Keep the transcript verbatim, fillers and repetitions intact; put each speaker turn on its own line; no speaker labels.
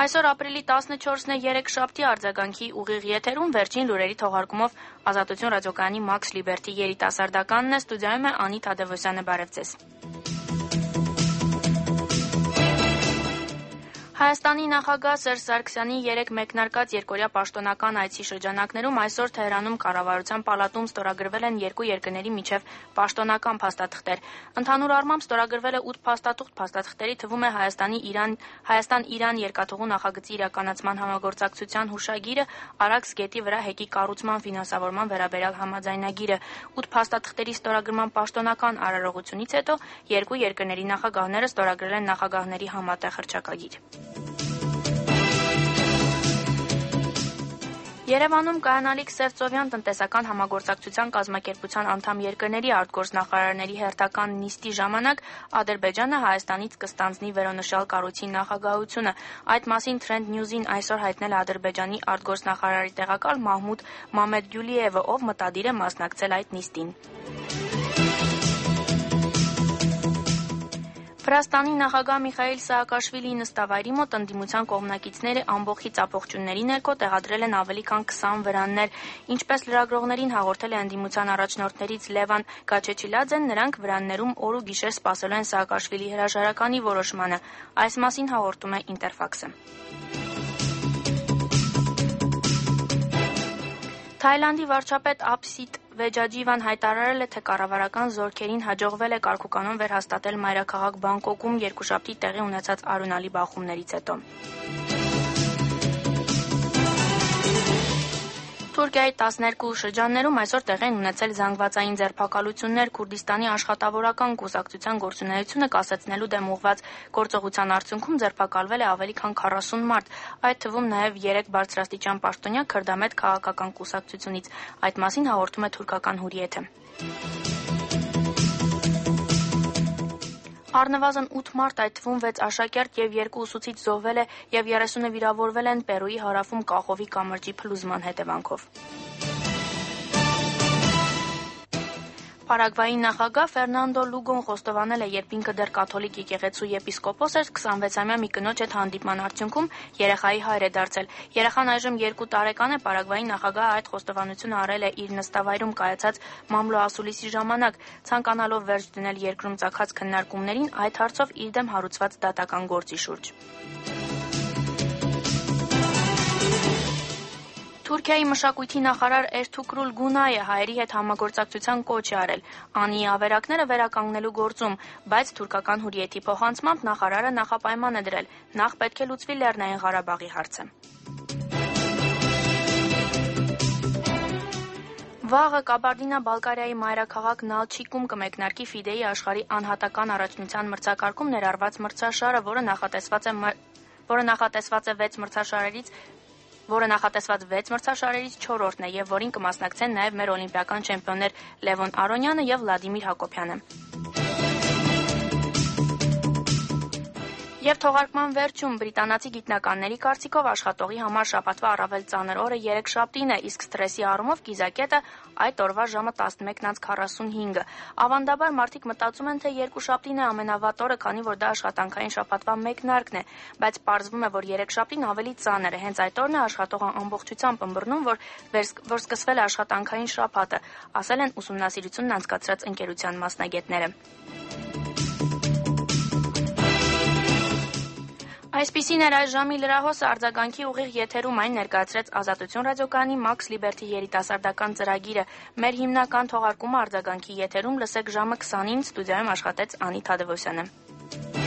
Այսօր ապրիլի տասնչորսն է, երեքշաբթի արձագանքի ուղիղ եթերում վերջին լուրերի թողարկումով Ազատություն ռադիոկայանի Max Liberty երիտասարդականն է, ստուդիայում է Անի Թադևոսյանը, բարև ձեզ։ Հայաստանի նախագահ Սերժ Սարգսյանի երեկ մեկնարկած երկօրյա պաշտոնական այցի շրջանակներում այսօր Թեհրանում Կառավարության պալատում ստորագրվել են երկու երկրների միջև պաշտոնական փաստաթղթեր։ Ընդհանուր առմամբ ստորագրվել է ութ փաստաթուղթ, փաստաթղթերի թվում է Հայաստանի-Իրան Հայաստան-Իրան երկաթուղու նախագծի իրականացման համագործակցության հուշագիրը, Արաքս գետի վրա հեկի կառուցման ֆինանսավորման վերաբերյալ համաձայնագիրը։ ութ փաստաթղթերի ստորագրման պաշտոնական արարողությունից հետո երկու երկրների նախագահները ստորագրել են նախագահների համատեղ հռչակագիր։ Երևանում կայանալիք Սևծովյան տնտեսական համագործակցության կազմակերպության անդամ երկրների արտգործնախարարների հերթական նիստի ժամանակ Ադրբեջանը Հայաստանից կստանձնի վերոնշյալ կառույցի նախագահությունը։ Այդ մասին Trend News-ին այսօր հայտնել է Ադրբեջանի արտգործնախարարի տեղակալ Մահմուդ Մամեդգյուլիևը, ով մտադիր է մասնակցել այդ նիստին։ Վրաստանի նախագահ Միխայիլ Սաակաշվիլիի նստավայրի մոտ ընդդիմության կողմնակիցները ամբոխից ապողջունների ներքո տեղադրել են ավելի քան քսան վրաններ։ Ինչպես լրագրողներին հաղորդել է ընդդիմության առաջնորդներից Լևան Գաչեչիլաձեն, նրանք վրաններում օր ու գիշեր սպասելու են Սաակաշվիլիի հրաժարականի որոշմանը։ Այս մասին հաղորդում է Ինտերֆաքսը։ Թայլանդի վարչապետ Ափսիտ Վեջաջիվան հայտարարել է, թե կառավարական զորքերին հաջողվել է կարգուկանոն վերհաստատել մայրաքաղաք Բանգկոկում երկուշաբթի տեղի ունեցած արյունալի բախումներից հետո։ Թուրքիայի տասներկու շրջաններում այսօր տեղի են ունեցել զանգվածային ձերբակալություններ Քուրդիստանի աշխատավորական կուսակցության գործունեությունը կասեցնելու դեմ ուղղված գործողության արդյունքում ձերբակալվել է ավելի քան քառասուն մարդ, այդ թվում նաև երեք բարձրաստիճան պաշտոնյա քրդամետ քաղաքական կուսակցությունից։ Այդ մասին հաղորդում է թուրքական հուրիեթը։ Առնվազն ութ մարդ, այդ թվում վեց աշակերտ և երկու ուսուցիչ զոհվել է և երեսունը վիրավորվել են Պերուի հարավում կախովի կամրջի փլուզման հետևանքով։ Պարագվայի նախագահ Ֆերնանդո Լուգոն խոստովանել է, երբ ինքը դեռ կաթոլիկ եկեղեցու եպիսկոպոս էր, քսանվեցամյա մի կնոջ հետ հանդիպման արդյունքում երեխայի հայր է դարձել։ Երեխան այժմ երկու տարեկան է, Պարագվայի նախագահը այդ խոստովանությունը արել է իր նստավայրում կայացած մամլո ասուլիսի ժամանակ, ցանկանալով վերջ դնել երկրում ծագած քննարկումներին այդ հարցով իր դեմ հարուցված դատական գործի շուրջ։ Թուրքիայի մշակույթի նախարար Էրթուգրուլ Գունայը հայերի հետ համագործակցության կոչ է արել Անիի ավերակները վերականգնելու գործում, բայց թուրքական հուրիեթի փոխանցմամբ նախարարը նախապայման է դրել. նախ պետք է լուծվի Լեռնային Ղարաբաղի հարցը։ Վաղը Կաբարդինա-Բալկարիայի մայրաքաղաք Նալչիկում կմեկնարկի Ֆիդեի աշխարհի անհատական առաջնության մրցակարգում ներառված մրցաշարը, որը նախատեսված է որը նախատեսված է վեց մրցաշարերից որը նախատեսված վեց մրցաշարերից չորրորդն է և որին կմասնակցեն նաև մեր օլիմպիական չեմպիոններ Լևոն Արոնյանը և Վլադիմիր Հակոբյանը։ Եվ թողարկման վերջում բրիտանացի գիտնականների կարծիքով աշխատողի համար շաբաթվա առավել ծանր օրը երեքշաբթին է, իսկ սթրեսի առումով կիզակետը այդ օրվա ժամը տասնմեկն անց քառասունհինգը։ Ավանդաբար մարդիկ մտածում են, թե երկուշաբթին է ամենավատ օրը, քանի որ դա աշխատանքային շաբաթվա մեկնարկն է, բայց պարզվում է, որ երեքշաբթին ավելի ծանր է։ Հենց այդ օրն է աշխատողը ամբողջությամբ ըմբռնում, որ որ սկսվել է աշխատանքային շաբաթը, ասել են ուսումնասիրությունն անցկացրած ընկերության մասնագետները։ Այսպիսին էր այս ժամի լրահոսը, արձագանքի ուղիղ եթերում այն ներկայացրեց Ազատություն ռադիոկայանի Max Liberty երիտասարդական ծրագիրը։ Մեր հիմնական թողարկումը արձագանքի եթերում լսեք ժամը քսանին, ստուդիայում աշխատեց Անի Թադևոսյանը։